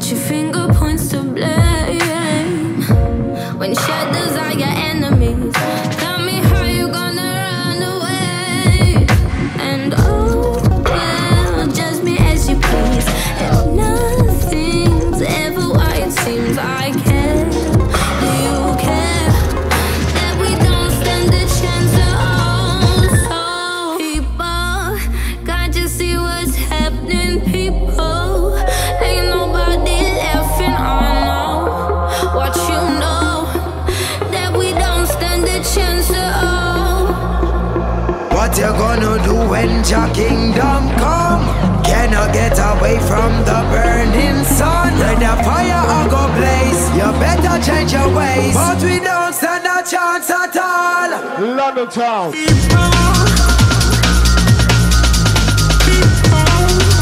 your finger points to blame. When shadows are your enemies, tell me how you gonna run away. And oh, well, judge me as you please. If nothing's ever what it seems, I care. Do you care that we don't stand a chance at all? So people, can't you see what's happening, people? Ain't nobody laughing, I know. What you know, that we don't stand a chance at all. What you gonna do when your kingdom come? Cannot get away from the burning sun. When the fire all go blaze, you better change your ways. But we don't stand a chance at all. London town.